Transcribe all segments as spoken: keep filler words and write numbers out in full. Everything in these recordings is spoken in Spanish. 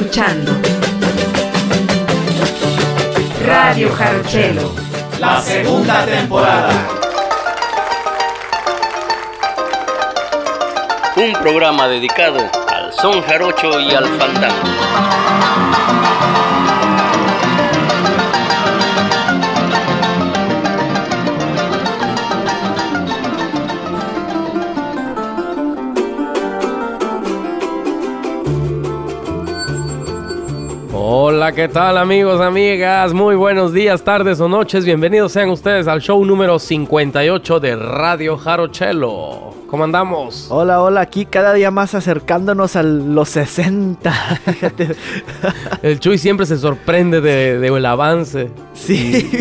escuchando Radio Jarochelo, la segunda temporada. Un programa dedicado al son jarocho y al fandango. Hola, ¿qué tal amigos, amigas? Muy buenos días, tardes o noches. Bienvenidos sean ustedes al show número cincuenta y ocho de Radio Jarochelo. ¿Cómo andamos? Hola, hola, aquí cada día más acercándonos a los sesenta. Fíjate. El Chuy siempre se sorprende de, de el avance. Sí.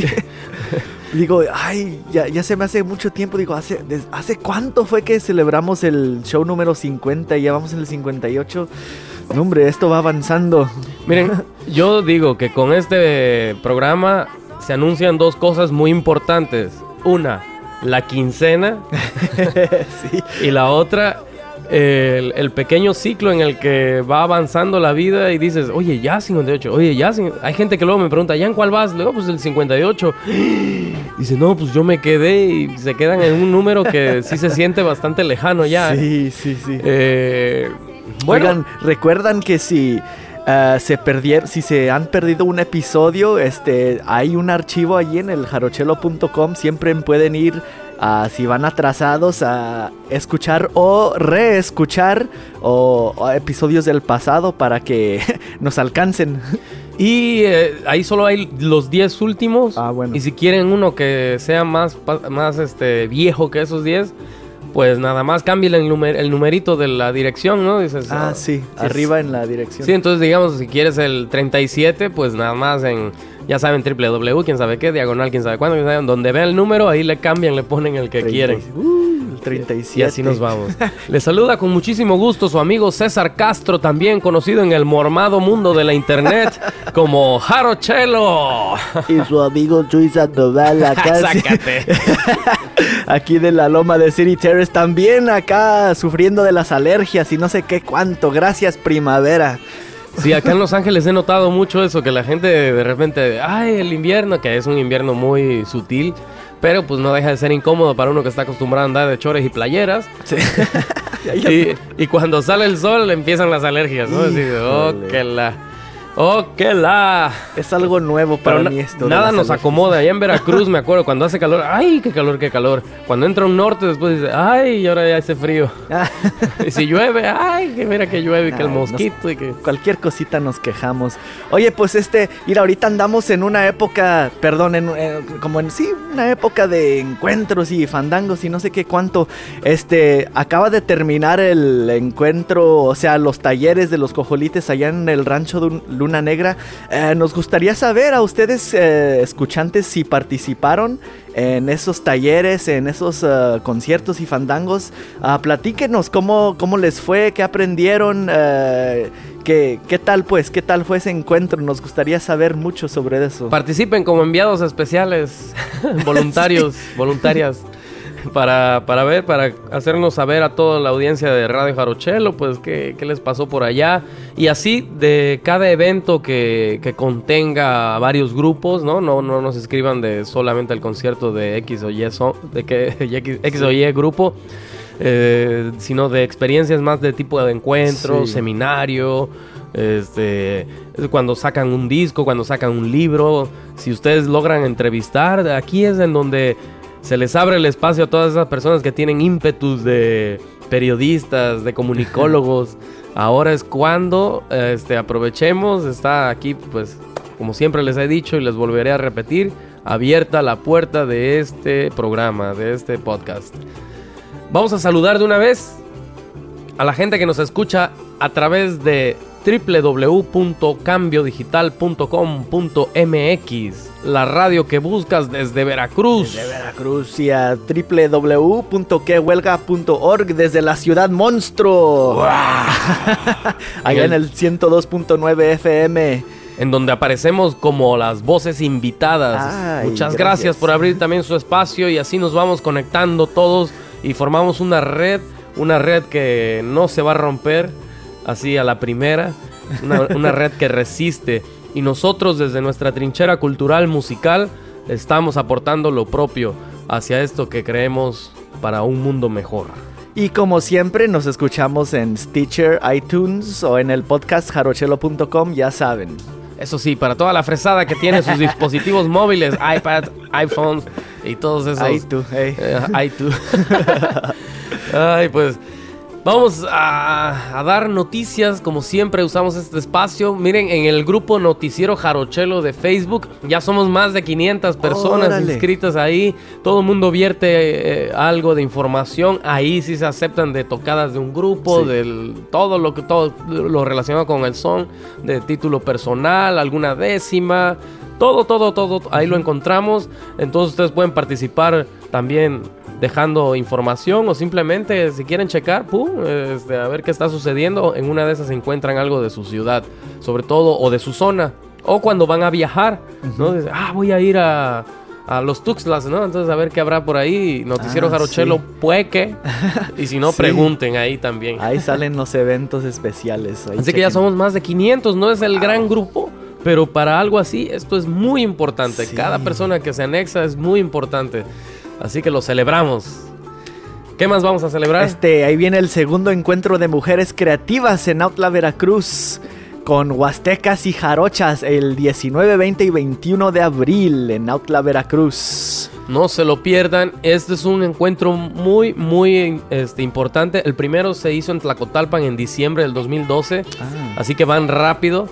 Digo, ay, ya, ya se me hace mucho tiempo. Digo, ¿hace, des, ¿hace cuánto fue que celebramos el show número cincuenta y ya vamos en el cincuenta y ocho? No, hombre, esto va avanzando. Miren, yo digo que con este programa se anuncian dos cosas muy importantes. Una, la quincena. Sí. Y la otra, el, el pequeño ciclo en el que va avanzando la vida y dices, oye, ya cincuenta y ocho, oye, ya cincuenta y ocho. Hay gente que luego me pregunta, ¿ya en cuál vas? Le digo, pues el cincuenta y ocho. Dice, no, pues yo me quedé, y se quedan en un número que sí se siente bastante lejano ya. Sí, sí, sí. Eh... Bueno, Oigan, recuerdan que si uh, se perdieron, si se han perdido un episodio, este, hay un archivo allí en el jarochelo punto com. Siempre pueden ir, uh, si van atrasados, a escuchar o reescuchar o, o episodios del pasado para que nos alcancen. Y eh, ahí solo hay los diez últimos. Ah, bueno. Y si quieren uno que sea más, más este, viejo que esos diez, pues nada más cambien el, numer- el numerito de la dirección, ¿no? Dices, Ah, oh, sí, sí, arriba en la dirección. Sí, entonces digamos, si quieres el treinta y siete, pues nada más en, ya saben, doble u doble u doble u, quién sabe qué, diagonal, quién sabe cuándo, quién sabe, donde vean el número, ahí le cambian, le ponen el que treinta quieren. Uh, el treinta y siete. Y así nos vamos. Les saluda con muchísimo gusto su amigo César Castro, también conocido en el mormado mundo de la internet como Jarochelo. Y su amigo Chuy Sandoval acá. Sácate. Aquí de la loma de City Terrace, también acá sufriendo de las alergias y no sé qué cuánto. Gracias, primavera. Sí, acá en Los Ángeles he notado mucho eso, que la gente de repente, ay, el invierno, que es un invierno muy sutil, pero pues no deja de ser incómodo para uno que está acostumbrado a andar de chores y playeras. Sí. y, y cuando sale el sol empiezan las alergias, ¿no? Así de, oh, que la... ¡Oh, qué la! Es algo nuevo para Pero mí na- esto. Nada nos alergias. acomoda. Allá en Veracruz, me acuerdo, cuando hace calor, ¡ay, qué calor, qué calor! Cuando entra un norte, después dice, ¡ay, y ahora ya hace frío! Y si llueve, ¡ay, que mira que llueve, que el Ay, mosquito nos, y que... Cualquier cosita nos quejamos. Oye, pues este, mira, ahorita andamos en una época, perdón, en, en, como en, sí, una época de encuentros y fandangos y no sé qué cuánto. Este, acaba de terminar el encuentro, o sea, los talleres de los cojolites allá en el rancho de Luna Negra. Eh, nos gustaría saber a ustedes, eh, escuchantes, si participaron en esos talleres, en esos uh, conciertos y fandangos. Uh, platíquenos cómo, cómo les fue, qué aprendieron, uh, qué, qué tal pues, qué tal fue ese encuentro. Nos gustaría saber mucho sobre eso. Participen como enviados especiales, voluntarios, sí. voluntarias. Para, para ver, para hacernos saber a toda la audiencia de Radio Jarochelo, pues qué, qué les pasó por allá. Y así de cada evento que, que contenga varios grupos, ¿no? No, no nos escriban de solamente el concierto de X o Y, son, de que X, X o Y grupo, eh, sino de experiencias más de tipo de encuentro, sí. seminario, este, cuando sacan un disco, cuando sacan un libro. Si ustedes logran entrevistar, aquí es en donde se les abre el espacio a todas esas personas que tienen ímpetus de periodistas, de comunicólogos. Ahora es cuando este, aprovechemos. Está aquí, pues, como siempre les he dicho y les volveré a repetir, abierta la puerta de este programa, de este podcast. Vamos a saludar de una vez a la gente que nos escucha a través de doble u doble u doble u punto cambio digital punto com punto m x, la radio que buscas desde Veracruz. Desde Veracruz y a doble u doble u doble u punto que huelga punto org desde la ciudad monstruo. ¡Wow! Allá en el ciento dos punto nueve F M. En donde aparecemos como las voces invitadas. Ay, Muchas gracias. gracias por abrir también su espacio y así nos vamos conectando todos y formamos una red, una red que no se va a romper así a la primera. una, una red que resiste. Y nosotros desde nuestra trinchera cultural, musical, estamos aportando lo propio hacia esto que creemos para un mundo mejor. Y como siempre nos escuchamos en Stitcher, iTunes o en el podcast jarochelo punto com, ya saben. Eso sí, para toda la fresada que tiene sus dispositivos móviles, iPad, iPhone y todos esos. Ay, tú, hey. Eh, ay, tú. Ay, pues vamos a, a dar noticias, como siempre usamos este espacio. Miren, en el grupo Noticiero Jarochelo de Facebook ya somos más de quinientas personas Órale. inscritas ahí. Todo el mundo vierte eh, algo de información. Ahí sí se aceptan de tocadas de un grupo, sí. del todo lo que todo lo relacionado con el son, de título personal, alguna décima. Todo, todo, todo, ahí lo encontramos. Entonces ustedes pueden participar también dejando información o simplemente si quieren checar, pum, este, a ver qué está sucediendo. En una de esas se encuentran algo de su ciudad, sobre todo, o de su zona. O cuando van a viajar, uh-huh. ¿no? Dicen, ah, voy a ir a, a los Tuxtlas, ¿no? Entonces a ver qué habrá por ahí. Noticiero ah, Jarochelo, sí. Pueque. Y si no, sí. pregunten ahí también. Ahí salen los eventos especiales. Ahí así chequen. Que ya somos más de quinientos, no es el wow. gran grupo. Pero para algo así, esto es muy importante. Sí. Cada persona que se anexa es muy importante. Así que lo celebramos. ¿Qué más vamos a celebrar? Este, ahí viene el segundo encuentro de mujeres creativas en Autla, Veracruz, con huastecas y jarochas el diecinueve, veinte y veintiuno de abril en Autla, Veracruz. No se lo pierdan. Este es un encuentro muy, muy este, importante. El primero se hizo en Tlacotalpan en diciembre del dos mil doce. Ah. Así que van rápido.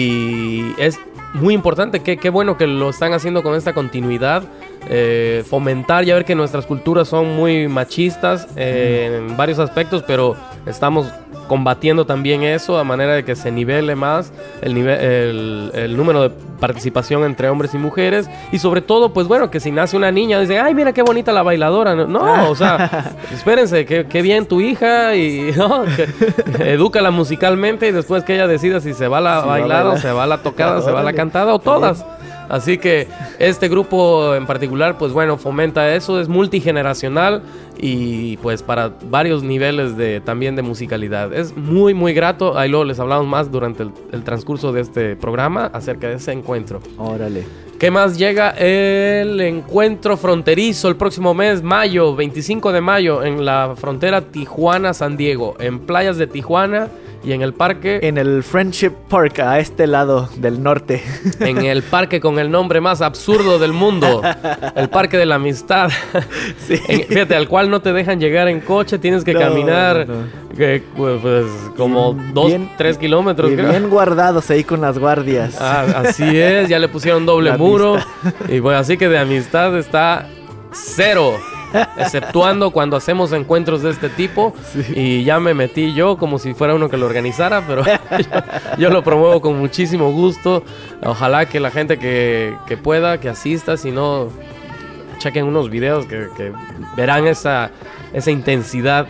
Y es muy importante, qué, qué bueno que lo están haciendo con esta continuidad, eh, fomentar, ya ver que nuestras culturas son muy machistas eh, en varios aspectos, pero estamos combatiendo también eso a manera de que se nivele más el, nivel, el, el número de participación entre hombres y mujeres, y sobre todo, pues bueno, que si nace una niña, dice, ay, mira qué bonita la bailadora. No, no o sea, espérense, qué, qué bien tu hija, y ¿no? que, edúcala musicalmente, y después que ella decida si se va a la sí, bailada, va a o se va a la tocada, o se va a la cantada, o todas. Así que este grupo en particular, pues bueno, fomenta eso, es multigeneracional y pues para varios niveles de también de musicalidad. Es muy, muy grato. Ahí luego les hablamos más durante el, el transcurso de este programa acerca de ese encuentro. Órale. ¿Qué más llega? El encuentro fronterizo el próximo mes, mayo, veinticinco de mayo, en la frontera Tijuana-San Diego, en playas de Tijuana. Y en el parque... En el Friendship Park, a este lado del norte. En el parque con el nombre más absurdo del mundo. El Parque de la Amistad. Sí. En, fíjate, al cual no te dejan llegar en coche. Tienes que no, caminar no, no. Que, pues, como bien, dos, tres kilómetros. Y creo. Bien guardados ahí con las guardias. Ah, así es, ya le pusieron doble la muro. Amistad. Y pues así que de amistad está cero. Exceptuando cuando hacemos encuentros de este tipo. Sí. Y ya me metí yo como si fuera uno que lo organizara, pero yo, yo lo promuevo con muchísimo gusto. Ojalá que la gente que, que pueda, que asista, si no, chequen unos videos que, que verán esa, esa intensidad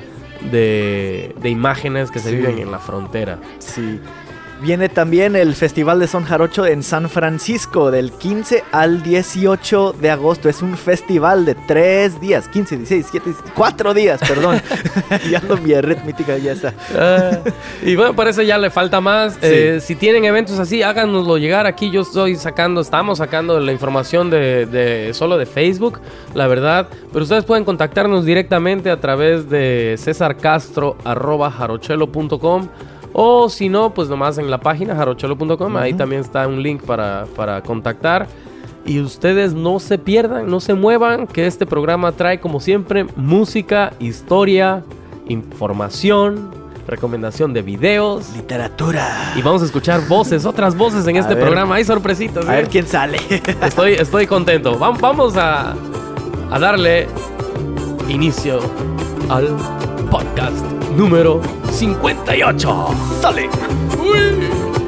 de, de imágenes que se sí. viven en la frontera. Sí. Viene también el Festival de Son Jarocho en San Francisco del quince al dieciocho de agosto. Es un festival de tres días, quince, dieciséis, diecisiete, cuatro días, perdón. Ya lo mi arritmética ya está. Uh, y bueno, por eso ya le falta más. Sí. Eh, si tienen eventos así, háganoslo llegar. Aquí yo estoy sacando, estamos sacando la información de, de solo de Facebook, la verdad. Pero ustedes pueden contactarnos directamente a través de cesar castro arroba jarochelo punto com. O si no, pues nomás en la página jarochelo punto com, uh-huh. Ahí también está un link para, para contactar. Y ustedes no se pierdan, no se muevan, que este programa trae como siempre música, historia, información, recomendación de videos, literatura. Y vamos a escuchar voces, otras voces en a este ver, programa. Hay sorpresitas. A ¿eh? ver quién sale. Estoy, estoy contento. Vamos, vamos a, a darle inicio al podcast número cincuenta y ocho. ¡Sale! ¡Uy!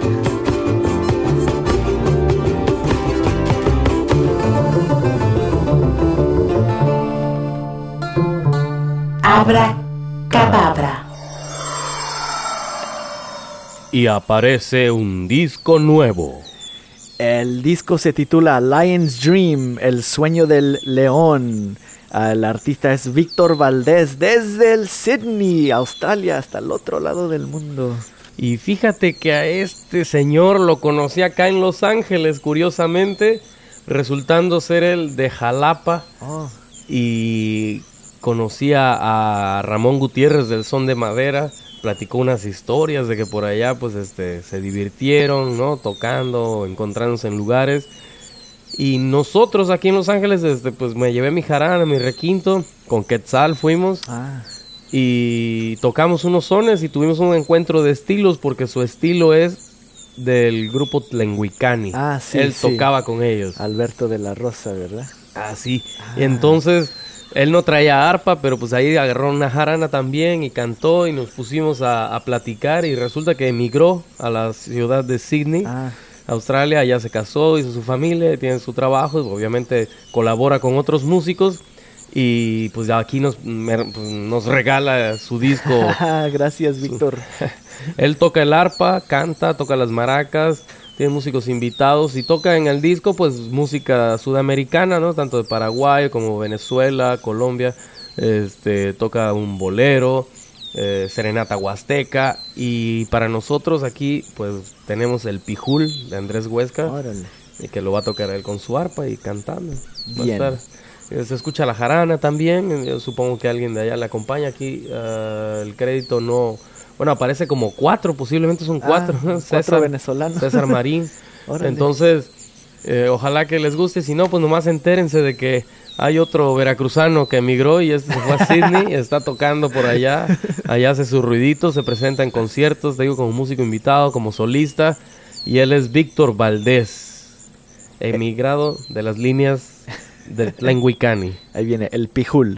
Abra cadabra. Y aparece un disco nuevo. El disco se titula Lion's Dream, el sueño del león. El artista es Víctor Valdés, desde el Sydney, Australia, hasta el otro lado del mundo. Y fíjate que a este señor lo conocí acá en Los Ángeles, curiosamente, resultando ser el de Jalapa. Oh. Y conocí a, a Ramón Gutiérrez del Son de Madera. Platicó unas historias de que por allá pues este se divirtieron, ¿no? Tocando, encontrándose en lugares. Y nosotros aquí en Los Ángeles, este, pues me llevé mi jarana, mi requinto, con Quetzal fuimos. Ah. Y tocamos unos sones y tuvimos un encuentro de estilos porque su estilo es del grupo Tlenguicani. Ah, sí, Él sí. tocaba con ellos. Alberto de la Rosa, ¿verdad? Ah, sí. Ah. Y entonces... Él no traía arpa, pero pues ahí agarró una jarana también y cantó y nos pusimos a, a platicar y resulta que emigró a la ciudad de Sydney, ah. Australia, allá se casó, hizo su familia, tiene su trabajo, obviamente colabora con otros músicos y pues aquí nos, nos regala su disco. Gracias, Víctor. Él toca el arpa, canta, toca las maracas, tiene músicos invitados y toca en el disco pues música sudamericana, ¿no? Tanto de Paraguay como Venezuela, Colombia. Este, toca un bolero, eh, serenata huasteca y para nosotros aquí pues tenemos el Pijul de Andrés Huesca. Órale. Y que lo va a tocar él con su arpa y cantando. Bien. Va a estar, eh, se escucha la jarana también, yo supongo que alguien de allá le acompaña aquí, uh, el crédito no... Bueno, aparece como cuatro, posiblemente son cuatro. Ah, César, cuatro venezolanos. César Marín. Entonces, eh, ojalá que les guste. Si no, pues nomás entérense de que hay otro veracruzano que emigró y este se fue a Sydney. Está tocando por allá. Allá hace sus ruiditos, se presenta en conciertos, te digo, como músico invitado, como solista. Y él es Víctor Valdés, emigrado de las líneas del Tlenguicani. Ahí viene el Pijul.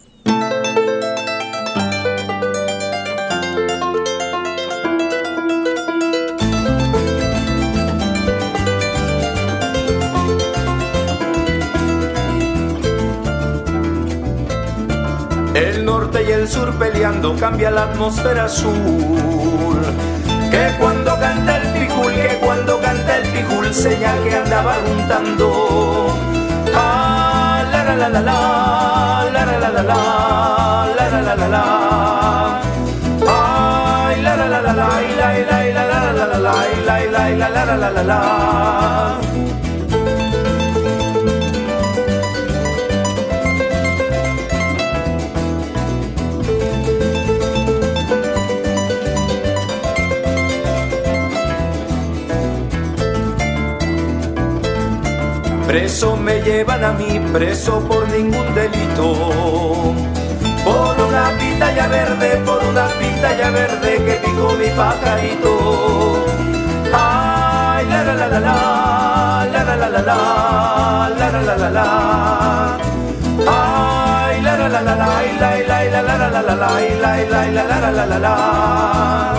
El norte y el sur peleando cambia la atmósfera azul. Que cuando canta el Pijul, que cuando canta el Pijul, señal que andaba juntando. Ah, la la la la la, la la la la la, la la la la la. Ay, la la la la la, la la la la la la la la, la la la la la la la. Preso me llevan a mí, preso por ningún delito. Por una pitaya verde, por una pitaya verde que picó mi pajarito. Ay, la la la la la, la la la la la, la la la la la. Ay, la la la la la, la la la la la la la, la la la la la la.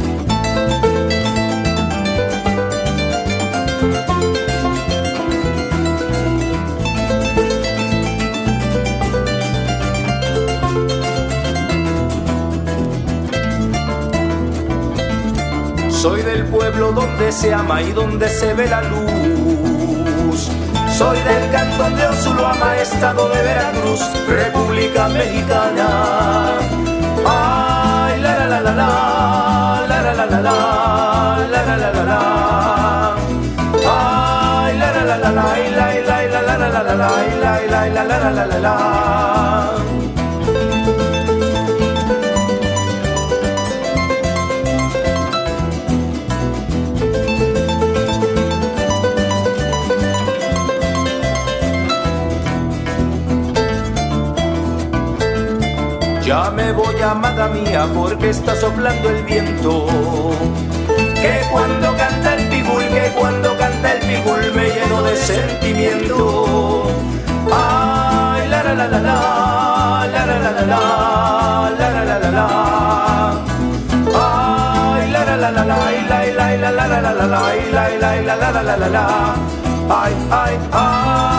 Soy del pueblo donde se ama y donde se ve la luz. Soy del cantón de Osuluama, estado de Veracruz, República Mexicana. Ay, la la la la la, la la la la la, la la la la la. Ay, la la la la la, la la la la la la la, la la la la la la la. Ya me voy, amada mía, porque está soplando el viento. Que cuando canta el Pijul, que cuando canta el Pijul me lleno de sentimiento. Ay, la la la la la, la la la la la, la la la la la. Ay, la la la la la, la la la la la la la, la la la la la la la. Ay, ay, ay.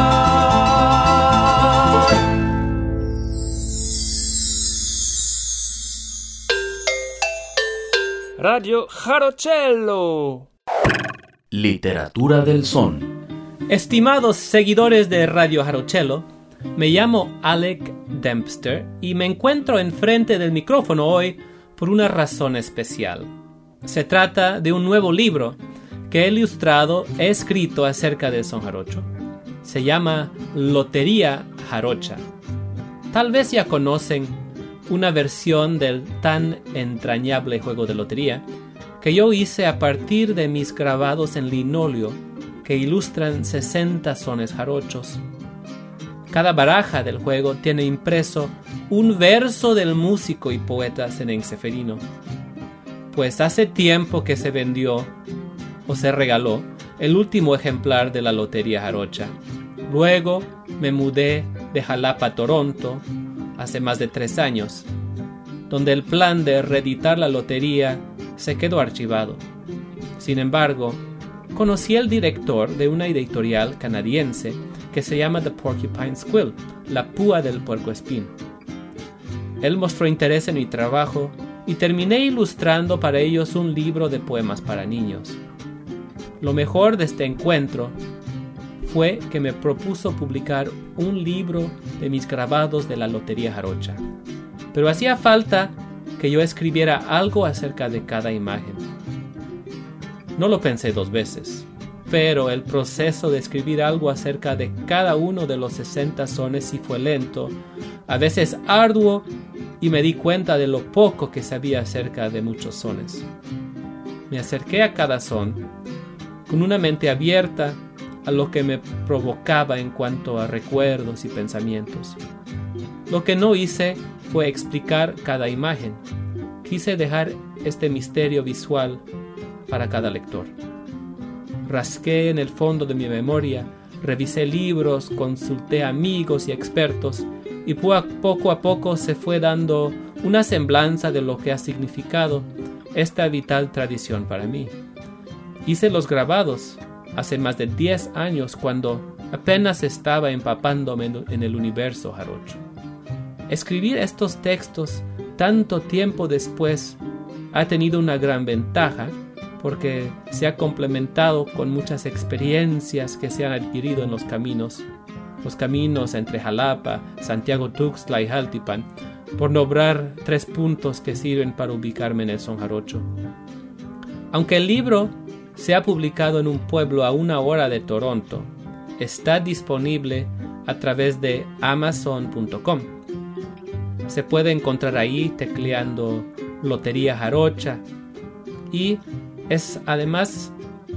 Radio Jarochelo. Literatura del son. Estimados seguidores de Radio Jarochelo, me llamo Alec Dempster y me encuentro enfrente del micrófono hoy por una razón especial. Se trata de un nuevo libro que he ilustrado, he escrito acerca del son jarocho. Se llama Lotería Jarocha. Tal vez ya conocen una versión del tan entrañable juego de lotería que yo hice a partir de mis grabados en linóleo que ilustran sesenta sones jarochos. Cada baraja del juego tiene impreso un verso del músico y poeta Senenseferino, pues hace tiempo que se vendió o se regaló el último ejemplar de la Lotería Jarocha. Luego me mudé de Jalapa a Toronto hace más de tres años, donde el plan de reeditar la lotería se quedó archivado. Sin embargo, conocí al director de una editorial canadiense que se llama The Porcupine Squill, la púa del puercoespín. Él mostró interés en mi trabajo y terminé ilustrando para ellos un libro de poemas para niños. Lo mejor de este encuentro fue que me propuso publicar un libro de mis grabados de la Lotería Jarocha. Pero hacía falta que yo escribiera algo acerca de cada imagen. No lo pensé dos veces, pero el proceso de escribir algo acerca de cada uno de los sesenta sones sí fue lento, a veces arduo, y me di cuenta de lo poco que sabía acerca de muchos sones. Me acerqué a cada son con una mente abierta a lo que me provocaba en cuanto a recuerdos y pensamientos. Lo que no hice fue explicar cada imagen. Quise dejar este misterio visual para cada lector. Rasqué en el fondo de mi memoria, revisé libros, consulté amigos y expertos, y poco a poco se fue dando una semblanza de lo que ha significado esta vital tradición para mí. Hice los grabados hace más de diez años, cuando apenas estaba empapándome en el universo jarocho. Escribir estos textos tanto tiempo después ha tenido una gran ventaja, porque se ha complementado con muchas experiencias que se han adquirido en los caminos, los caminos entre Jalapa, Santiago Tuxtla y Jaltipan, por nombrar tres puntos que sirven para ubicarme en el son jarocho. Aunque el libro se ha publicado en un pueblo a una hora de Toronto, está disponible a través de amazon punto com. Se puede encontrar ahí tecleando Lotería Jarocha, y es además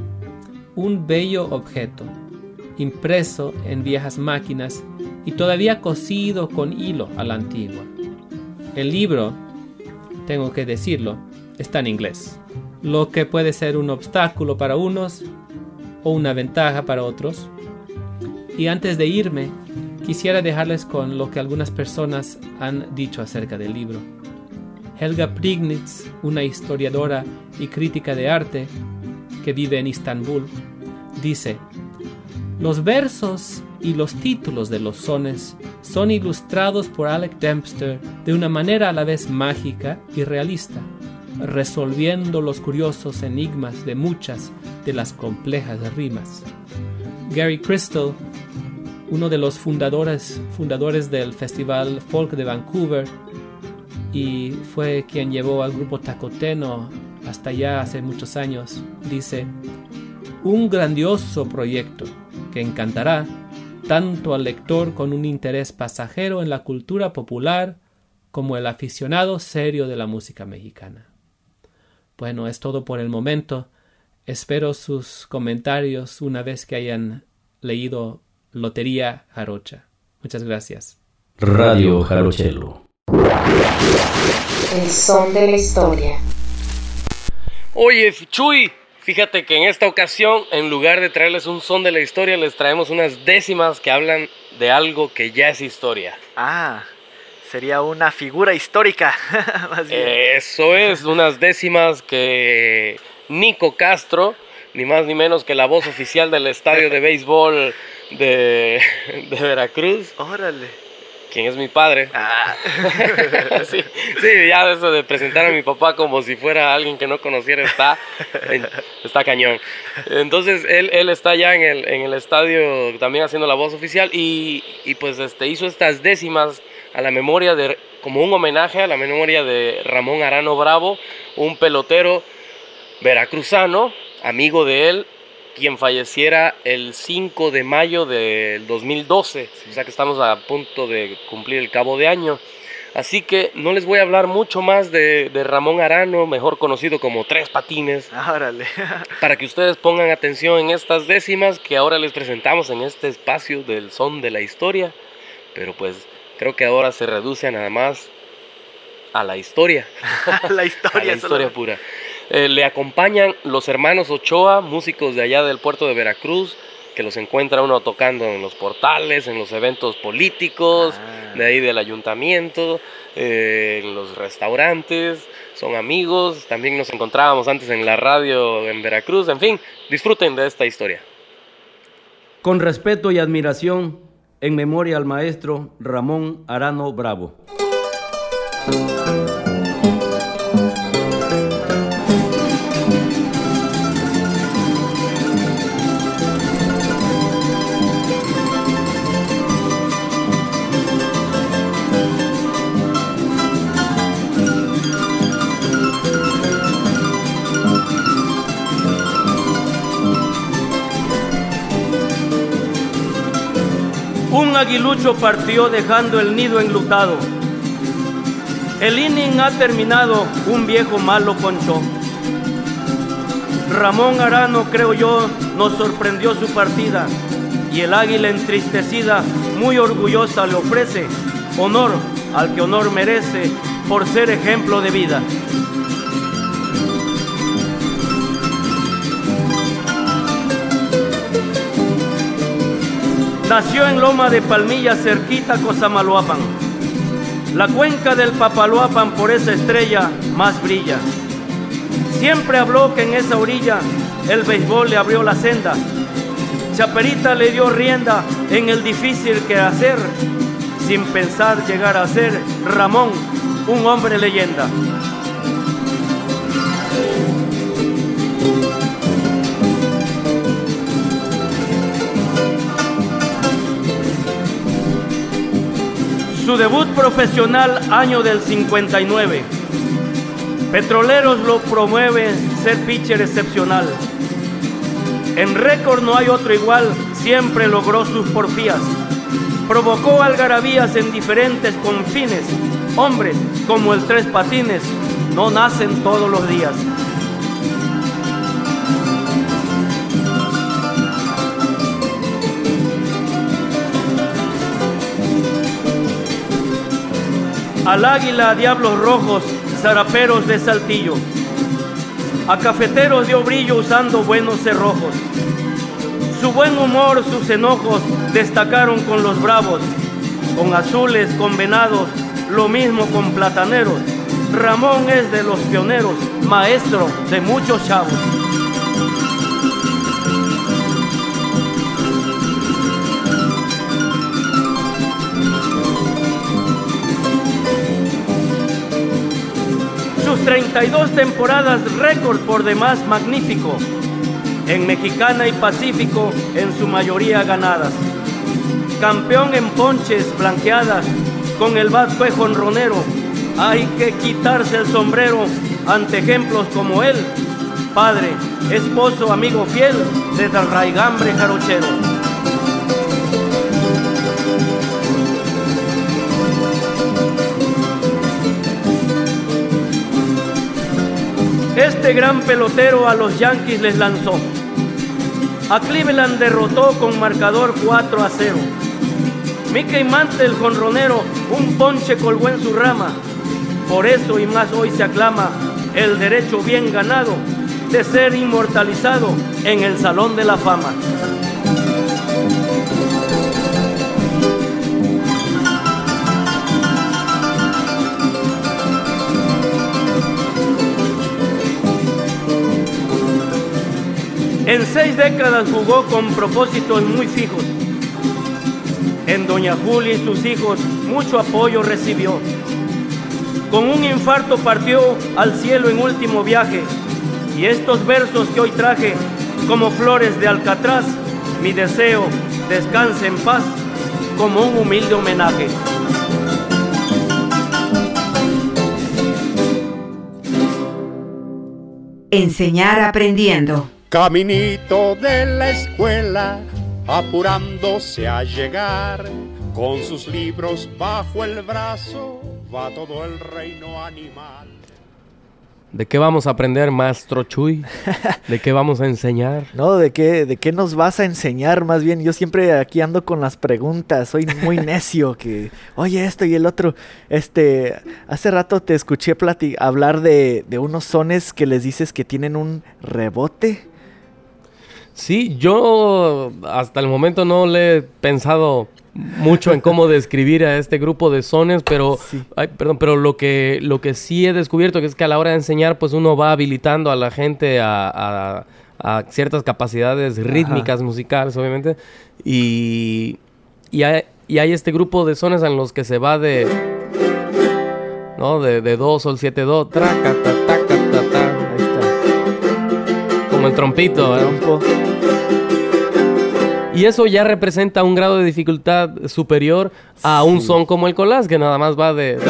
un bello objeto, impreso en viejas máquinas y todavía cosido con hilo a la antigua. El libro, tengo que decirlo, está en inglés, lo que puede ser un obstáculo para unos o una ventaja para otros. Y antes de irme, quisiera dejarles con lo que algunas personas han dicho acerca del libro. Helga Prignitz, una historiadora y crítica de arte que vive en Istambul, dice: los versos y los títulos de los sones son ilustrados por Alec Dempster de una manera a la vez mágica y realista, resolviendo los curiosos enigmas de muchas de las complejas rimas. Gary Crystal, uno de los fundadores, fundadores del Festival Folk de Vancouver, y fue quien llevó al grupo Tacoteno hasta allá hace muchos años, dice: un grandioso proyecto que encantará tanto al lector con un interés pasajero en la cultura popular como el aficionado serio de la música mexicana. Bueno, es todo por el momento. Espero sus comentarios una vez que hayan leído Lotería Jarocha. Muchas gracias. Radio Jarochelo. El son de la historia. Oye, Chuy, fíjate que en esta ocasión, en lugar de traerles un son de la historia, les traemos unas décimas que hablan de algo que ya es historia. Ah, sería una figura histórica. Más bien. Eso es, unas décimas que Nico Castro, ni más ni menos que la voz oficial del estadio de béisbol de, de Veracruz. Órale. Quien es mi padre. Ah. sí, sí, ya eso de presentar a mi papá como si fuera alguien que no conociera está, está cañón. Entonces él, él está ya en el, en el estadio también haciendo la voz oficial y, y pues este, hizo estas décimas a la memoria de, como un homenaje a la memoria de Ramón Arano Bravo, un pelotero veracruzano, amigo de él, quien falleciera el cinco de mayo del dos mil doce, o sea que estamos a punto de cumplir el cabo de año. Así que no les voy a hablar mucho más de, de Ramón Arano, mejor conocido como Tres Patines, Árale. para que ustedes pongan atención en estas décimas que ahora les presentamos en este espacio del son de la historia. Pero pues creo que ahora se reduce a nada más a la historia. La historia. A la historia solo. pura. Eh, le acompañan los hermanos Ochoa, músicos de allá del puerto de Veracruz, que los encuentra uno tocando en los portales, en los eventos políticos, Ah. de ahí del ayuntamiento, eh, en los restaurantes, son amigos. También nos encontrábamos antes en la radio en Veracruz. En fin, disfruten de esta historia. Con respeto y admiración, en memoria al maestro Ramón Arano Bravo. Un aguilucho partió dejando el nido enlutado. El inning ha terminado, un viejo malo ponchó. Ramón Arano, creo yo, nos sorprendió su partida, y el águila entristecida, muy orgullosa, le ofrece honor al que honor merece por ser ejemplo de vida. Nació en Loma de Palmilla, cerquita Cosamaloapan. La cuenca del Papaloapan por esa estrella más brilla. Siempre habló que en esa orilla el béisbol le abrió la senda. Chaperita le dio rienda en el difícil quehacer, sin pensar llegar a ser Ramón, un hombre leyenda. Su debut profesional año del cincuenta y nueve. Petroleros lo promueve ser pitcher excepcional. En récord no hay otro igual, siempre logró sus porfías. Provocó algarabías en diferentes confines. Hombres como el Tres Patines no nacen todos los días. Al águila, a diablos rojos, zaraperos de Saltillo. A cafeteros dio brillo usando buenos cerrojos. Su buen humor, sus enojos destacaron con los bravos. Con azules, con venados, lo mismo con plataneros. Ramón es de los pioneros, maestro de muchos chavos. Sus treinta y dos temporadas, récord por demás magnífico, en Mexicana y Pacífico, en su mayoría ganadas. Campeón en ponches, blanqueadas, con el bat fue jonronero. Hay que quitarse el sombrero ante ejemplos como él, padre, esposo, amigo fiel de Del Raigambre Jarochero. Este gran pelotero a los Yankees les lanzó. A Cleveland derrotó con marcador cuatro a cero. Mickey Mantle, el jonronero, un ponche colgó en su rama. Por eso y más hoy se aclama el derecho bien ganado de ser inmortalizado en el Salón de la Fama. En seis décadas jugó con propósitos muy fijos. En Doña Julia y sus hijos mucho apoyo recibió. Con un infarto partió al cielo en último viaje. Y estos versos que hoy traje, como flores de Alcatraz, mi deseo, descanse en paz, como un humilde homenaje. Enseñar aprendiendo. Caminito de la escuela, apurándose a llegar, con sus libros bajo el brazo, va todo el reino animal. ¿De qué vamos a aprender, Maestro Chuy? ¿De qué vamos a enseñar? No, ¿de qué, de qué nos vas a enseñar? Más bien, yo siempre aquí ando con las preguntas. Soy muy necio que, oye, esto y el otro. Este, hace rato te escuché plati- hablar de, de unos sones que les dices que tienen un rebote. Sí, yo hasta el momento no le he pensado mucho en cómo describir a este grupo de sones, pero Sí. ay, perdón, pero lo que lo que sí he descubierto que es que a la hora de enseñar, pues uno va habilitando a la gente a, a- a ciertas capacidades rítmicas, musicales, obviamente, y y hay, y hay este grupo de sones en los que se va de no de, de do, sol, siete, do, traca, ta, ta, ta, ta, ta. Ahí está. Como el trompito, ¿verdad? Trompo. Y eso ya representa un grado de dificultad superior a un Sí. son como el collage, que nada más va de...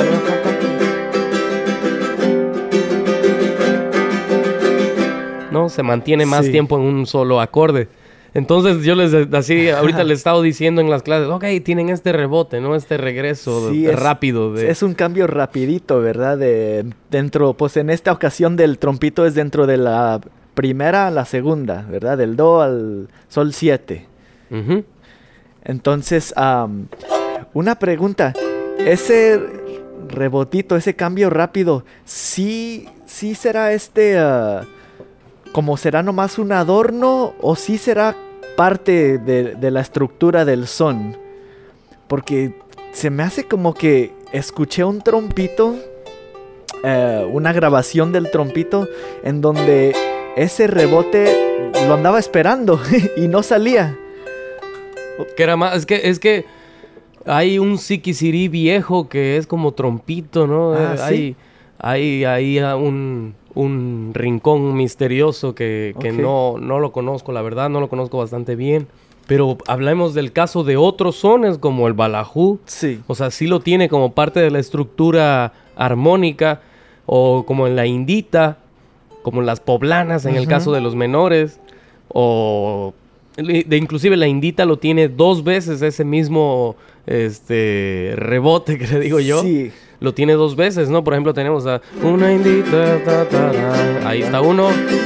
¿no? Se mantiene más Sí. tiempo en un solo acorde. Entonces yo les así ahorita les he estado diciendo en las clases, ok, tienen este rebote, ¿no? Este regreso Sí, de- es- rápido. De... Es un cambio rapidito, ¿verdad? De dentro, pues en esta ocasión del trompito es dentro de la primera a la segunda, ¿verdad? Del do al sol siete. Ujú. Entonces, am, una pregunta. Ese rebotito, ese cambio rápido, ¿sí, sí será este, ah, como será nomás un adorno o sí será parte de, de la estructura del son? Porque se me hace como que escuché un trompito, eh, una grabación del trompito en donde ese rebote lo andaba esperando y no salía. Que era más, es que, es que hay un siquisirí viejo que es como trompito, ¿no? Ah, Eh, ¿sí? Hay, hay, hay ah, un, un rincón misterioso que, que Ok. no, no lo conozco, la verdad, no lo conozco bastante bien. Pero hablemos del caso de otros sones como el balajú. Sí. O sea, sí lo tiene como parte de la estructura armónica, o como en la indita, como en las poblanas en el Ujú. caso de los menores, o de inclusive la indita lo tiene dos veces ese mismo este rebote que le digo yo. Sí. Lo tiene dos veces, ¿no? Por ejemplo, tenemos a una indita, ta, ta, ta. Ahí está uno.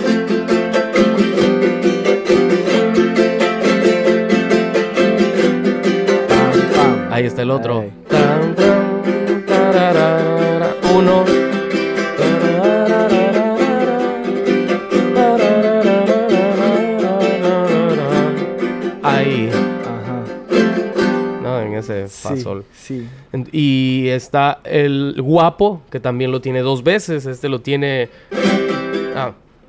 Pam, pam. Ahí está el otro. Ay. Tan, tan, tararara. Uno. Ahí. Ajá. No, en ese Sí, fa sol. sí. En- Y está el guapo, que también lo tiene dos veces. Este lo tiene... Ah.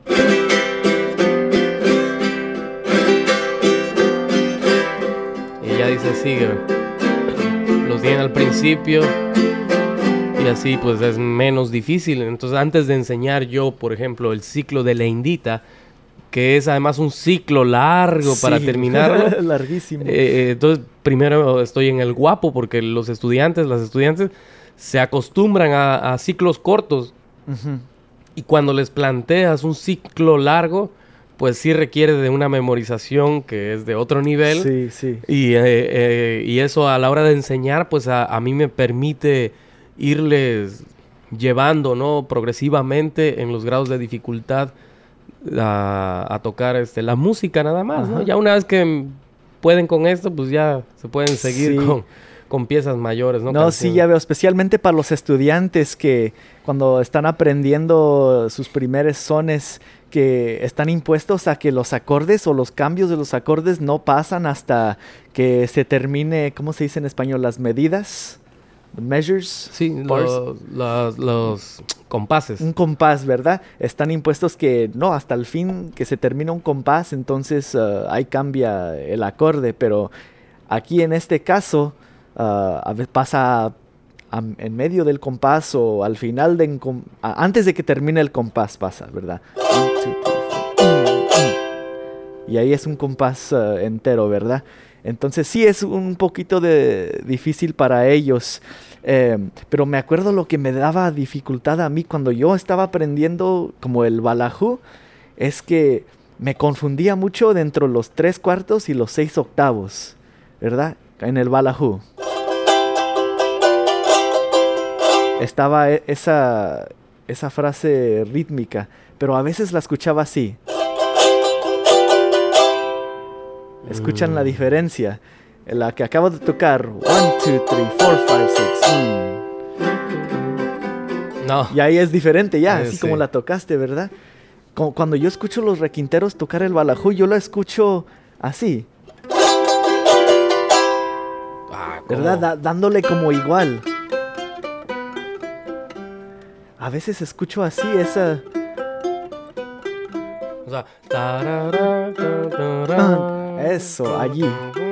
Y ya dice sigue. Los tiene al principio. Y así pues es menos difícil. Entonces antes de enseñar yo, por ejemplo, el ciclo de la indita, que es además un ciclo largo para Sí. terminarlo. Larguísimo. Eh, entonces, primero estoy en el guapo porque los estudiantes, las estudiantes se acostumbran a, a ciclos cortos Ujú. y cuando les planteas un ciclo largo, pues sí requiere de una memorización que es de otro nivel. Sí, sí. Y, eh, eh, y eso a la hora de enseñar, pues a, a mí me permite irles llevando, ¿no? Progresivamente en los grados de dificultad a, a tocar este, la música nada más, ¿no? Ajá. Ya una vez que mm, pueden con esto, pues ya se pueden seguir Sí. con, con piezas mayores, ¿no? No, sí, Canciones. ya veo, especialmente para los estudiantes que cuando están aprendiendo sus primeros sones, que están impuestos a que los acordes o los cambios de los acordes no pasan hasta que se termine, ¿cómo se dice en español? Las medidas, measures, Sí, bars. los, los, los compases. Un compás, ¿verdad? Están impuestos que no, hasta el fin que se termina un compás, entonces uh, ahí cambia el acorde, pero aquí en este caso uh, a veces pasa a- en medio del compás o al final, de encom- a- antes de que termine el compás pasa, ¿verdad? One, two, three, four. Y ahí es un compás uh, entero, ¿verdad? Entonces sí es un poquito de difícil para ellos. Eh, pero me acuerdo lo que me daba dificultad a mí cuando yo estaba aprendiendo como el balajú, es que me confundía mucho dentro de los tres cuartos y los seis octavos, ¿verdad? En el balajú. Estaba esa, esa frase rítmica, pero a veces la escuchaba así. ¿Escuchan mm. la diferencia? La que acabo de tocar, one, two, three, four, five, six. Mm. No. Y ahí es diferente ya, eh, así sí. como la tocaste, ¿verdad? Como cuando yo escucho los requinteros tocar el balajú, yo lo escucho así. Ah, ¿verdad? Da- dándole como igual. A veces escucho así esa... O sea, tarara, tarara, Ah, eso, allí.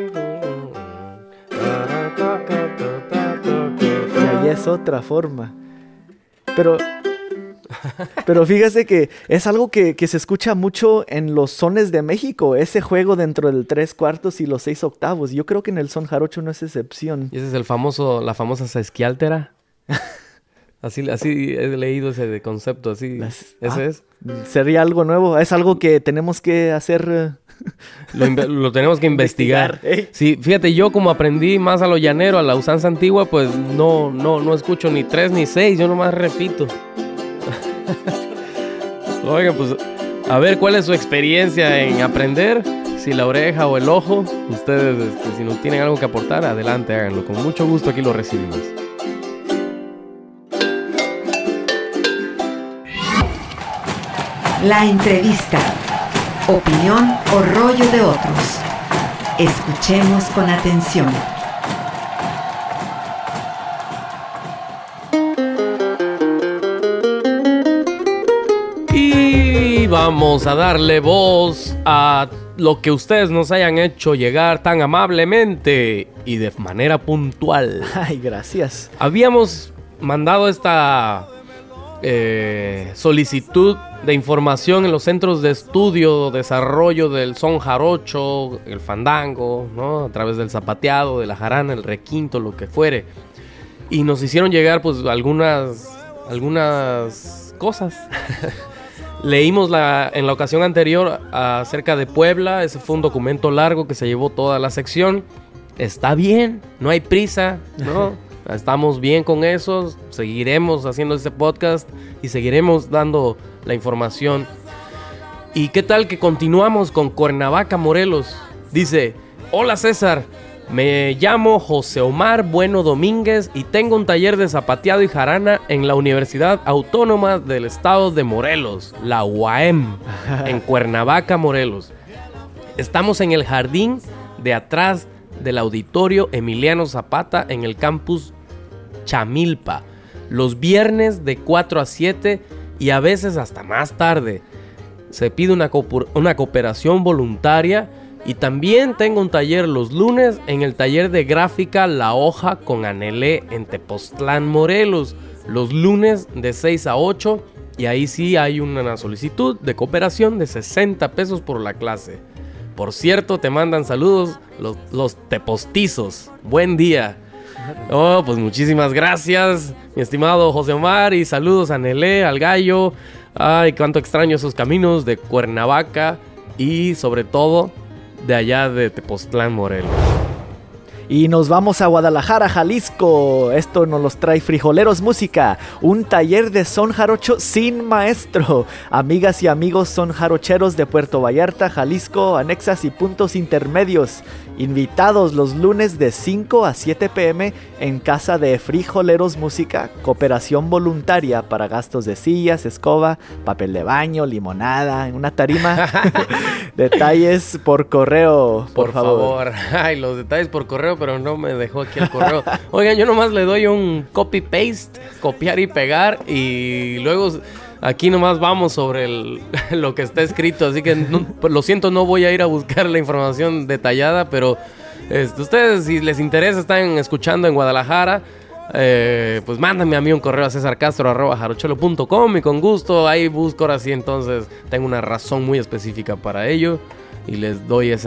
Y ahí es otra forma. Pero... Pero fíjese que es algo que, que se escucha mucho en los sones de México, ese juego dentro del tres cuartos y los seis octavos. Yo creo que en el son jarocho no es excepción. Y ese es el famoso, la famosa sesquiáltera. Así, así he leído ese de concepto, así. Las- ¿Ese ah, es? Sería algo nuevo, es algo que tenemos que hacer... eh, Lo, inve- lo tenemos que investigar. Investigar, ¿eh? Sí, fíjate, yo como aprendí más a lo llanero, a la usanza antigua, pues no, no, no escucho ni tres ni seis, yo nomás repito. Oigan, pues a ver cuál es su experiencia en aprender, si la oreja o el ojo. Ustedes, este, si nos tienen algo que aportar, adelante, háganlo. Con mucho gusto aquí lo recibimos. La entrevista. Opinión o rollo de otros. Escuchemos con atención. Y vamos a darle voz a lo que ustedes nos hayan hecho llegar tan amablemente y de manera puntual. Ay, gracias. Habíamos mandado esta eh, solicitud de información en los centros de estudio, desarrollo del son jarocho, el fandango, ¿no? A través del zapateado, de la jarana, el requinto, lo que fuere. Y nos hicieron llegar pues algunas, algunas cosas. Leímos la, en la ocasión anterior acerca de Puebla. Ese fue un documento largo que se llevó toda la sección. Está bien, no hay prisa, ¿no? Estamos bien con eso. Seguiremos haciendo este podcast y seguiremos dando la información. ¿Y qué tal que continuamos con Cuernavaca, Morelos? Dice: hola César, me llamo José Omar Bueno Domínguez y tengo un taller de zapateado y jarana en la Universidad Autónoma del Estado de Morelos, la U A M, en Cuernavaca, Morelos. Estamos en el jardín de atrás del auditorio Emiliano Zapata en el campus Chamilpa, los viernes de cuatro a siete y a veces hasta más tarde. Se pide una, cooper- una cooperación voluntaria. Y también tengo un taller los lunes en el taller de gráfica La Hoja con Anelé en Tepoztlán, Morelos. Los lunes de seis a ocho. Y ahí sí hay una solicitud de cooperación de sesenta pesos por la clase. Por cierto, te mandan saludos los, los tepostizos. Buen día. Oh, pues muchísimas gracias, mi estimado José Omar. Y saludos a Anelé, al gallo. Ay, cuánto extraño esos caminos de Cuernavaca. Y sobre todo de allá de Tepoztlán, Morelos. Y nos vamos a Guadalajara, Jalisco. Esto nos los trae Frijoleros Música, un taller de son jarocho sin maestro. Amigas y amigos son jarocheros de Puerto Vallarta, Jalisco, anexas y puntos intermedios. Invitados los lunes de cinco a siete pm en casa de Frijoleros Música. Cooperación voluntaria para gastos de sillas, escoba, papel de baño, limonada, una tarima. Detalles por correo, por, Por favor. favor. Ay, los detalles por correo, pero no me dejó aquí el correo. Oigan, yo nomás le doy un copy-paste, copiar y pegar, y luego aquí nomás vamos sobre el, lo que está escrito. Así que no, lo siento, no voy a ir a buscar la información detallada, pero este, ustedes, si les interesa, están escuchando en Guadalajara, eh, pues mándame a mí un correo a cesarcastro arroba jarochelo punto com y con gusto ahí busco. Ahora sí, entonces tengo una razón muy específica para ello y les doy esa,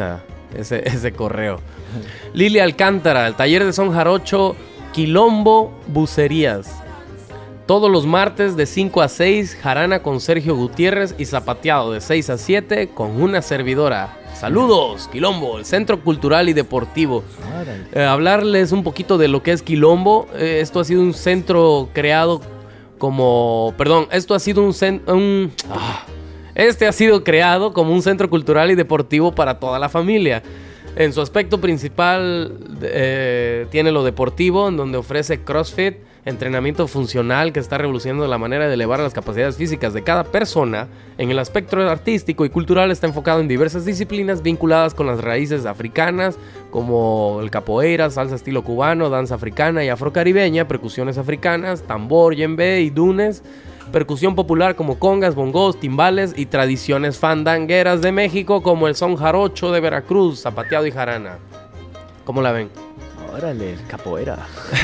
ese, ese correo. Lilia Alcántara, el taller de son jarocho Quilombo Bucerías. Todos los martes de cinco a seis, jarana con Sergio Gutiérrez y zapateado de seis a siete con una servidora. Saludos, Quilombo, el Centro Cultural y Deportivo. Eh, hablarles un poquito de lo que es Quilombo. Eh, esto ha sido un centro creado como... Perdón, esto ha sido un... Cent, un ah, este ha sido creado como un centro cultural y deportivo para toda la familia. En su aspecto principal eh, tiene lo deportivo, en donde ofrece CrossFit, entrenamiento funcional que está revolucionando la manera de elevar las capacidades físicas de cada persona. En el aspecto artístico y cultural está enfocado en diversas disciplinas vinculadas con las raíces africanas, como el capoeira, salsa estilo cubano, danza africana y afrocaribeña, percusiones africanas, tambor, yembe y dunes, percusión popular como congas, bongos, timbales y tradiciones fandangueras de México como el son jarocho de Veracruz, zapateado y jarana. ¿Cómo la ven? Órale, capoeira.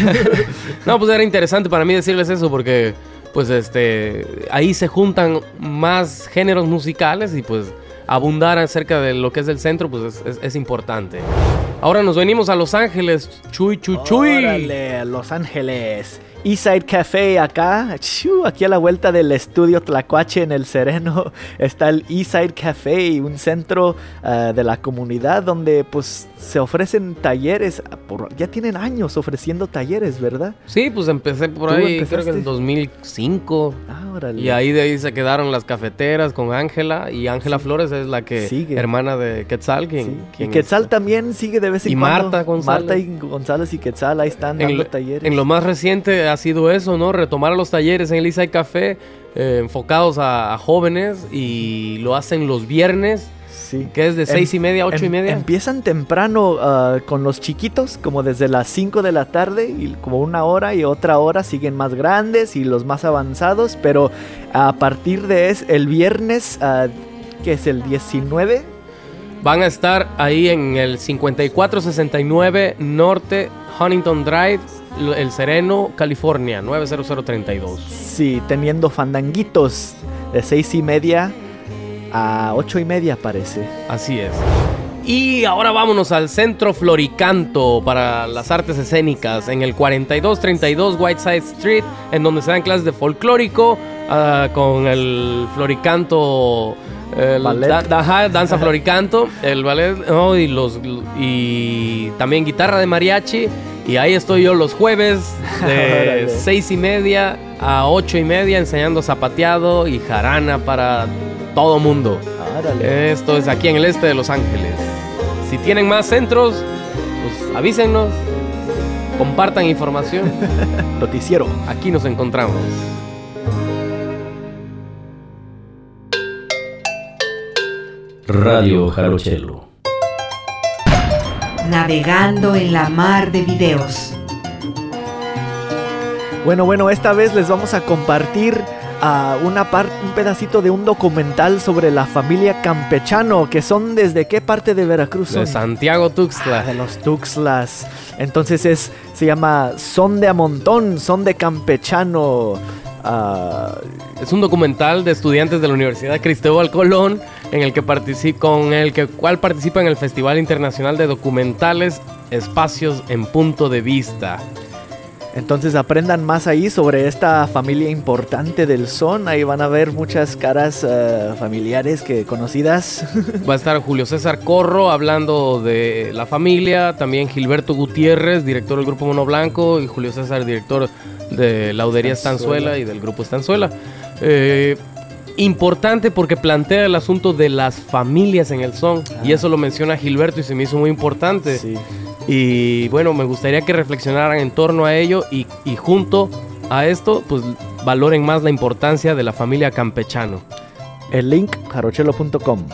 No, pues era interesante para mí decirles eso porque pues este ahí se juntan más géneros musicales y pues abundar acerca de lo que es el centro pues es, es, es importante. Ahora nos venimos a Los Ángeles, chuy chuy chuy. Órale, Los Ángeles. Eastside Café acá, Chiu, aquí a la vuelta del estudio Tlacuache en El Sereno está el Eastside Café, un centro uh, de la comunidad donde pues se ofrecen talleres, por, ya tienen años ofreciendo talleres, ¿verdad? Sí, pues empecé por ahí, empezaste? creo que en dos mil cinco. Ah, órale. Y ahí de ahí se quedaron las cafeteras con Ángela y Ángela sí. Flores es la que, sigue. hermana de Quetzal. Quien, sí. quien y Quetzal es, también sigue de vez en y cuando. Y Marta González. Marta y González y Quetzal ahí están en dando lo, talleres. En lo más reciente ha sido eso, ¿no? Retomar los talleres en el Eastside Café eh, enfocados a, a jóvenes y lo hacen los viernes. Sí. Que es de seis y media a ocho y media. Empiezan temprano uh, con los chiquitos, como desde las cinco de la tarde, y como una hora y otra hora siguen más grandes y los más avanzados, pero a partir de es, el viernes, uh, que es el diecinueve, van a estar ahí en el cincuenta y cuatro sesenta y nueve Norte Huntington Drive, El Sereno, California, nueve cero cero tres dos. Sí, teniendo fandanguitos de seis y media a ocho y media parece. Así es. Y ahora vámonos al Centro Floricanto para las artes escénicas en el cuarenta y dos treinta y dos Whiteside Street, en donde se dan clases de folclórico uh, con el Floricanto, el da, da, danza Floricanto, el ballet, oh, y los y también guitarra de mariachi. Y ahí estoy yo los jueves de seis y media a ocho y media enseñando zapateado y jarana para todo mundo. Árale. Esto es aquí en el este de Los Ángeles. Si tienen más centros, pues avísennos, compartan información. Noticiero. Aquí nos encontramos. Radio Jarochelo. Navegando en la mar de videos. Bueno, bueno, esta vez les vamos a compartir uh, una parte, un pedacito de un documental sobre la familia Campechano, que son desde qué parte de Veracruz son? De Santiago Tuxtla. Ah, de los Tuxtlas. Entonces es, se llama Son de Amontón, Son de Campechano. Uh, es un documental de estudiantes de la Universidad Cristóbal Colón en el que participa, con el que cual participa en el Festival Internacional de Documentales Espacios en Punto de Vista. Entonces aprendan más ahí sobre esta familia importante del son. Ahí van a ver muchas caras uh, familiares que conocidas. Va a estar Julio César Corro hablando de la familia. También Gilberto Gutiérrez, director del Grupo Mono Blanco. Y Julio César, director de Laudería Estanzuela y del Grupo Estanzuela. Eh, importante porque plantea el asunto de las familias en el son. Ah. Y eso lo menciona Gilberto y se me hizo muy importante. Sí. Y bueno, me gustaría que reflexionaran en torno a ello y, y junto a esto, pues valoren más la importancia de la familia Campechano. El link, jarochelo punto com.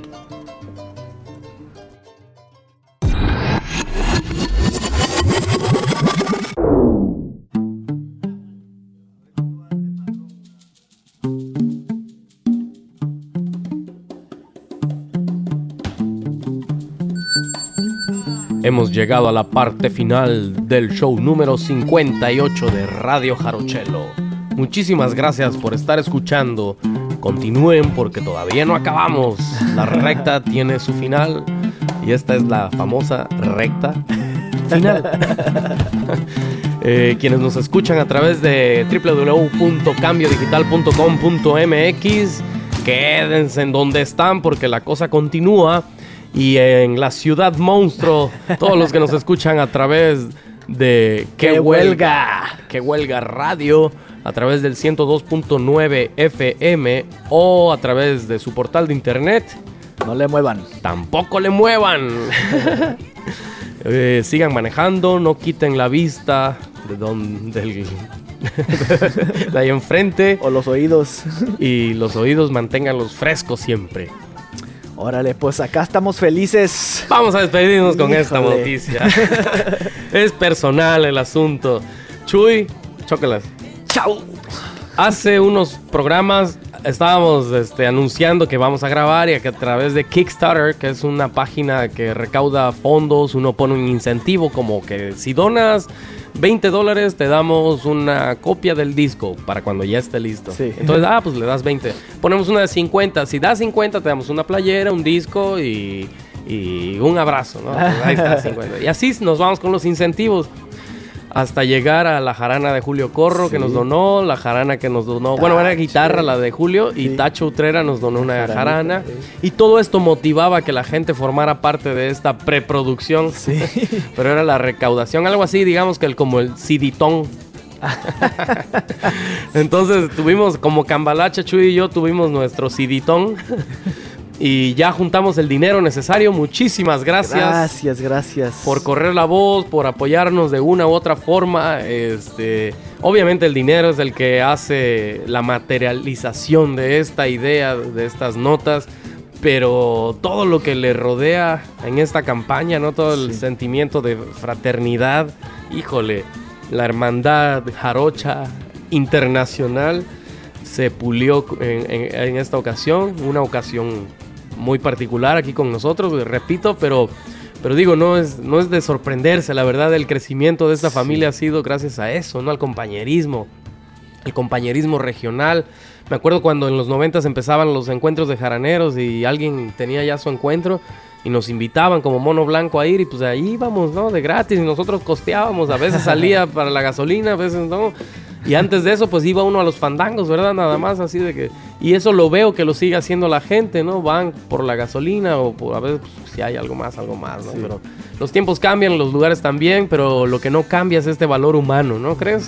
Hemos llegado a la parte final del show número cincuenta y ocho de Radio Jarochelo. Muchísimas gracias por estar escuchando. Continúen porque todavía no acabamos. La recta tiene su final y esta es la famosa recta final. eh, quienes nos escuchan a través de doble u doble u doble u punto cambio digital punto com punto m x, quédense en donde están porque la cosa continúa. Y en la ciudad monstruo, todos los que nos escuchan a través de ¡Qué, ¡Qué huelga! ¡Qué huelga radio! A través del ciento dos punto nueve F M o a través de su portal de internet. No le muevan. Tampoco le muevan. eh, sigan manejando, no quiten la vista de donde del, de ahí enfrente. O los oídos. Y los oídos manténganlos frescos siempre. Órale, pues acá estamos felices. Vamos a despedirnos con Híjole. esta noticia. Es personal el asunto. Chuy, chócalas. Chao. Hace unos programas estábamos este, anunciando que vamos a grabar y que a través de Kickstarter, que es una página que recauda fondos, uno pone un incentivo como que si donas veinte dólares te damos una copia del disco para cuando ya esté listo. Sí. Entonces, ah, pues le das veinte. Ponemos una de cincuenta. Si das cincuenta te damos una playera, un disco y, y un abrazo, ¿no? Pues ahí está, cincuenta. Y así nos vamos con los incentivos. Hasta llegar a la jarana de Julio Corro, sí, que nos donó, la jarana que nos donó, Tacho, bueno, era guitarra la de Julio, sí, y Tacho Utrera nos donó una jarana, sí, y todo esto motivaba a que la gente formara parte de esta preproducción, sí, pero era la recaudación, algo así, digamos que el, como el ciditón. Entonces tuvimos, como Cambalache, Chuy y yo tuvimos nuestro ciditón. Y ya juntamos el dinero necesario. Muchísimas gracias. Gracias, gracias. Por correr la voz, por apoyarnos de una u otra forma. Este, obviamente el dinero es el que hace la materialización de esta idea, de estas notas. Pero todo lo que le rodea en esta campaña, ¿no? Todo el sí. sentimiento de fraternidad. Híjole, la hermandad jarocha internacional se pulió en, en, en esta ocasión. Una ocasión muy particular aquí con nosotros, repito, pero, pero digo, no es, no es de sorprenderse, la verdad, el crecimiento de esta sí. familia ha sido gracias a eso, ¿no? Al compañerismo, el compañerismo regional. Me acuerdo cuando en los noventas empezaban los encuentros de jaraneros y alguien tenía ya su encuentro y nos invitaban como Mono Blanco a ir y pues ahí íbamos, ¿no? De gratis y nosotros costeábamos, a veces salía para la gasolina, a veces no. Y antes de eso, pues iba uno a los fandangos, ¿verdad? Nada más así de que... Y eso lo veo que lo sigue haciendo la gente, ¿no? Van por la gasolina o por, a veces pues, si hay algo más, algo más, ¿no? Sí. Pero los tiempos cambian, los lugares también, pero lo que no cambia es este valor humano, ¿no crees?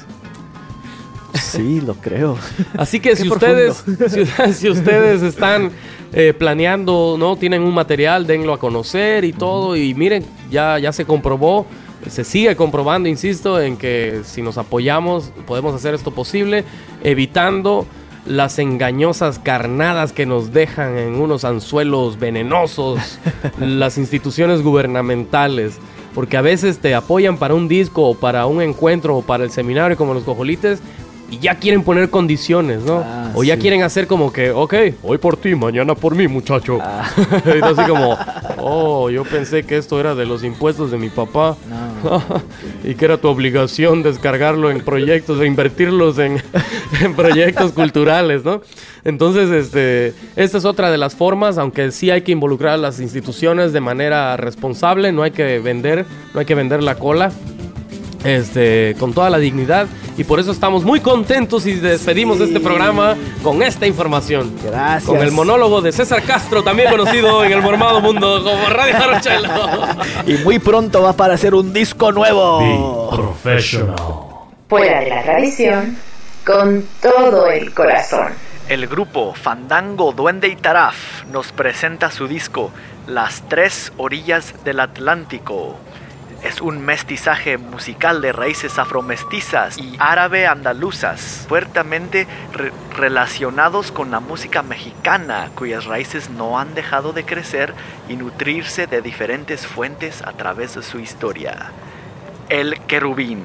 Sí, lo creo. Así que si ustedes, si, si ustedes están eh, planeando, ¿no? Tienen un material, denlo a conocer y todo. Y miren, ya, ya se comprobó. Se sigue comprobando, insisto, en que si nos apoyamos podemos hacer esto posible, evitando las engañosas carnadas que nos dejan en unos anzuelos venenosos las instituciones gubernamentales, porque a veces te apoyan para un disco o para un encuentro o para el seminario como los Cojolites y ya quieren poner condiciones, ¿no? Ah, o ya sí. quieren hacer como que, ok, hoy por ti, mañana por mí, muchacho. Ah. Y así como, oh, yo pensé que esto era de los impuestos de mi papá. No. Y que era tu obligación descargarlo en proyectos, e invertirlos en, en proyectos culturales, ¿no? Entonces, este, esta es otra de las formas, aunque sí hay que involucrar a las instituciones de manera responsable, no hay que vender, no hay que vender la cola. Este, con toda la dignidad, y por eso estamos muy contentos y despedimos sí. este programa con esta información. Gracias. Con el monólogo de César Castro, también conocido en el mormado mundo como Radio Jarochelo. Y muy pronto va a aparecer un disco nuevo. Be Professional. Fuera de la tradición, con todo el corazón. El grupo Fandango, Duende y Taraf nos presenta su disco Las Tres Orillas del Atlántico. Es un mestizaje musical de raíces afromestizas y árabe-andaluzas, fuertemente re- relacionados con la música mexicana, cuyas raíces no han dejado de crecer y nutrirse de diferentes fuentes a través de su historia. El Querubín.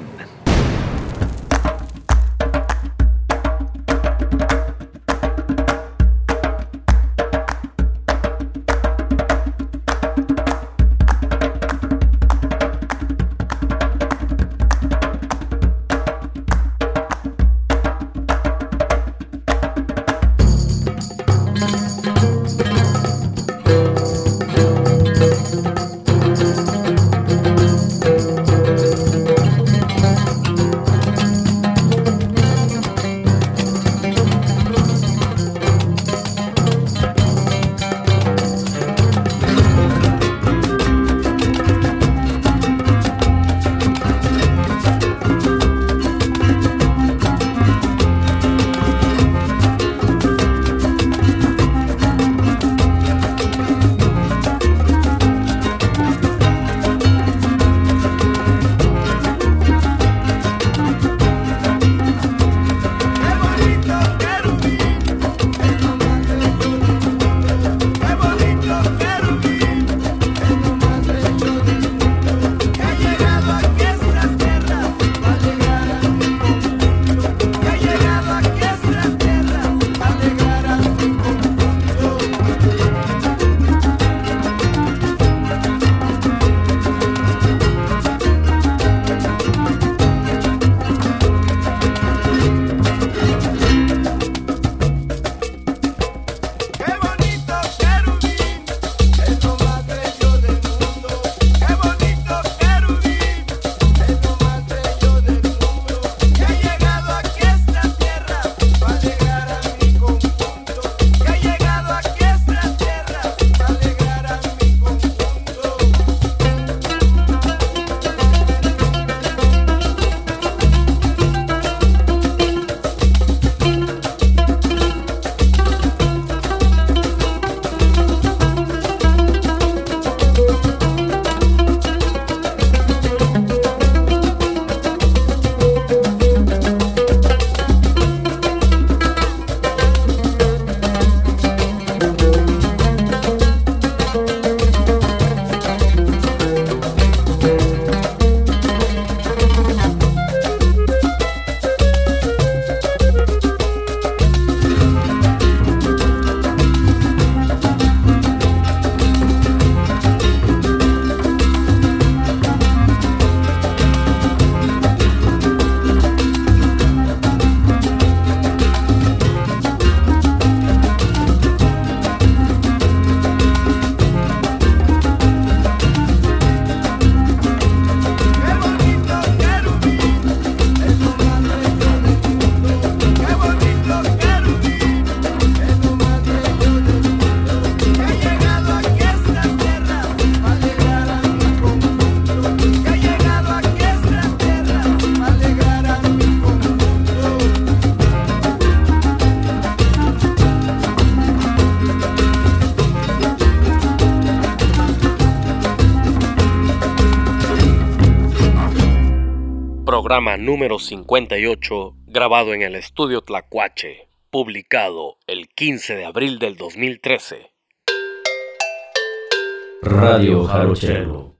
programa número cincuenta y ocho, grabado en el estudio Tlacuache, publicado el quince de abril del dos mil trece. Radio Jarochelo.